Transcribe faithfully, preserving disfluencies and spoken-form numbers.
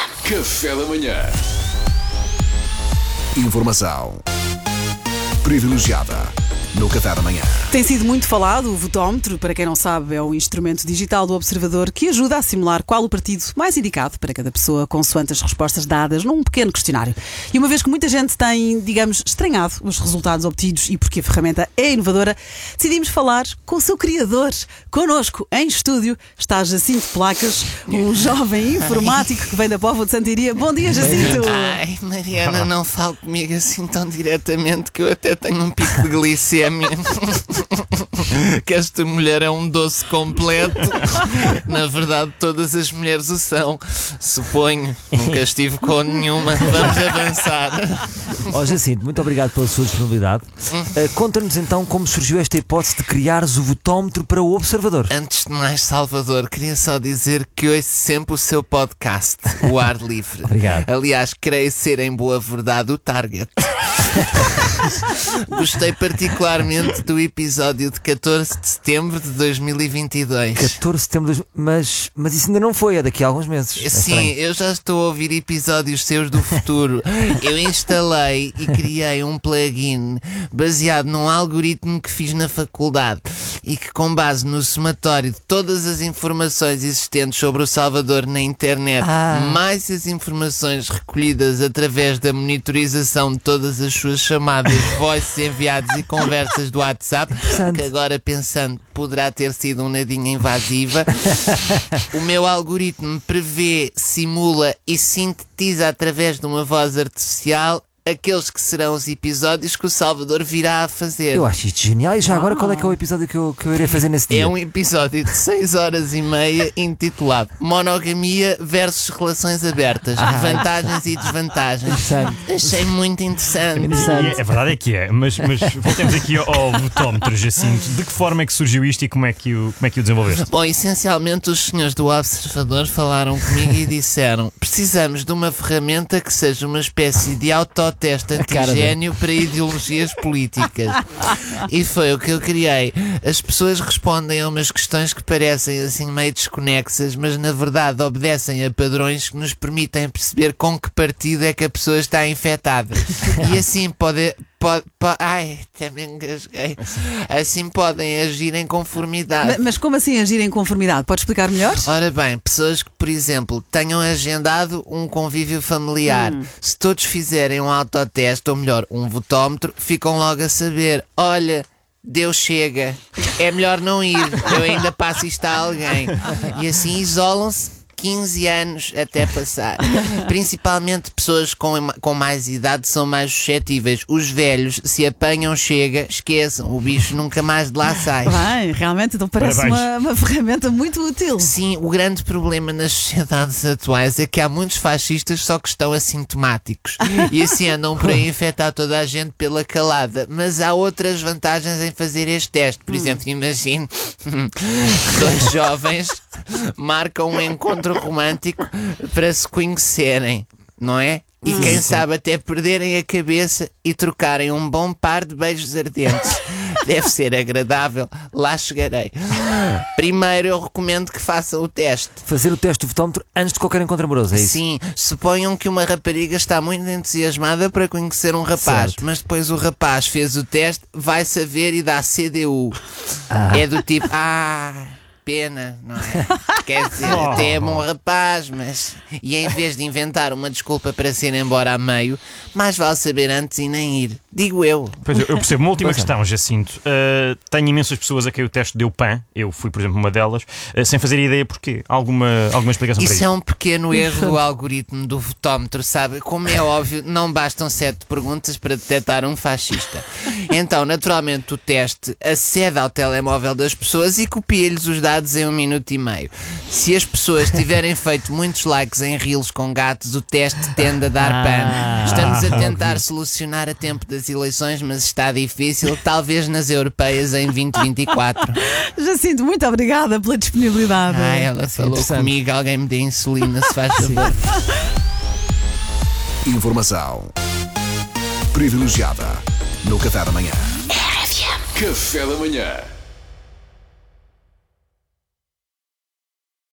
Café da manhã. Informação privilegiada no Café da manhã. Tem sido muito falado o votómetro. Para quem não sabe, é o instrumento digital do Observador que ajuda a simular qual o partido mais indicado para cada pessoa, consoante as respostas dadas num pequeno questionário. E uma vez que muita gente tem, digamos, estranhado os resultados obtidos e porque a ferramenta é inovadora, decidimos falar com o seu criador. Connosco, em estúdio, está Jacinto Placas, um jovem informático que vem da Póvoa de Santiria. Bom dia, Jacinto! Ai, Mariana, não fale comigo assim tão diretamente que eu até tenho um pico de glicemia. Que esta mulher é um doce completo. Na verdade, todas as mulheres o são. Suponho. Nunca estive com nenhuma. Vamos avançar. Ó, Jacinto, muito obrigado pela sua disponibilidade. Uh, Conta-nos então como surgiu esta hipótese de criares o votómetro para o Observador. Antes de mais, Salvador, queria só dizer que ouço sempre o seu podcast, O Ar Livre. Obrigado. Aliás, creio ser em boa verdade o target. Gostei particularmente do episódio de catorze de setembro de dois mil e vinte e dois. catorze de setembro de... mas, mas isso ainda não foi, é daqui a alguns meses. É Sim, estranho. eu já estou a ouvir episódios seus do futuro. Eu instalei e criei um plugin baseado num algoritmo que fiz na faculdade e que, com base no somatório de todas as informações existentes sobre o Salvador na internet, Ah. mais as informações recolhidas através da monitorização de todas as suas chamadas, voices enviados e conversas do WhatsApp, que agora pensando poderá ter sido um nadinho invasiva, o meu algoritmo prevê, simula e sintetiza através de uma voz artificial aqueles que serão os episódios que o Salvador virá a fazer. Eu acho isto genial. E já agora, qual é que é o episódio que eu, que eu irei fazer nesse dia? É um episódio de seis horas e meia intitulado Monogamia versus Relações Abertas, Vantagens e Desvantagens. Interessante. Achei muito interessante. Interessante. E a verdade é que é, mas, mas voltemos aqui ao, ao votómetro, Jacinto. De que forma é que surgiu isto e como é que o, como é que o desenvolveste? Bom, essencialmente os senhores do Observador falaram comigo e disseram: precisamos de uma ferramenta que seja uma espécie de autoteste antigénio para ideologias políticas. E foi o que eu criei. As pessoas respondem a umas questões que parecem assim meio desconexas, mas na verdade obedecem a padrões que nos permitem perceber com que partido é que a pessoa está infectada. E assim pode... Pode, pode, ai, até me engasguei. Assim podem agir em conformidade. Mas, mas como assim agir em conformidade? Pode explicar melhor? Ora bem, pessoas que, por exemplo, tenham agendado um convívio familiar, Hum. se todos fizerem um autoteste, ou melhor, um votómetro, ficam logo a saber: olha, Deus chega, é melhor não ir, eu ainda passo isto a alguém. E assim isolam-se quinze anos até passar. Principalmente pessoas com, com mais idade são mais suscetíveis. Os velhos, se apanham chega, esqueçam, o bicho nunca mais de lá sai. Bem, realmente, então parece uma, uma ferramenta muito útil. Sim, o grande problema nas sociedades atuais é que há muitos fascistas só que estão assintomáticos e assim andam por aí a infectar toda a gente pela calada. Mas há outras vantagens em fazer este teste. Por exemplo, imagine dois jovens marcam um encontro romântico para se conhecerem, não é? E quem sabe até perderem a cabeça e trocarem um bom par de beijos ardentes. Deve ser agradável, lá chegarei. Primeiro eu recomendo que façam o teste. Fazer o teste do votómetro antes de qualquer encontro amoroso, é isso? Sim, suponham que uma rapariga está muito entusiasmada para conhecer um rapaz, Certo. mas depois o rapaz fez o teste, vai saber e dá C D U. Ah. É do tipo, ah, pena, não é? Quer dizer, até é bom rapaz, mas... E em vez de inventar uma desculpa para se ir embora a meio, mais vale saber antes e nem ir. Digo eu. Pois, eu eu percebo. Uma última Pois é. questão, Jacinto. Uh, tenho imensas pessoas a quem o teste deu pan. Eu fui, por exemplo, uma delas, uh, sem fazer ideia porquê. Alguma, alguma explicação para Isso isso? é um pequeno erro do algoritmo do votómetro, sabe? Como é óbvio, não bastam sete perguntas para detectar um fascista. Então, naturalmente, o teste acede ao telemóvel das pessoas e copia-lhes os dados em um minuto e meio. Se as pessoas tiverem feito muitos likes em reels com gatos, o teste tende a dar pan. Estamos a tentar solucionar a tempo das eleições, mas está difícil, talvez nas europeias em vinte e vinte e quatro. Jacinto, muito obrigada pela disponibilidade. Ah, ela falou Interessante. comigo, alguém me dê insulina, se faz favor. Informação privilegiada no Café da manhã. Café da manhã.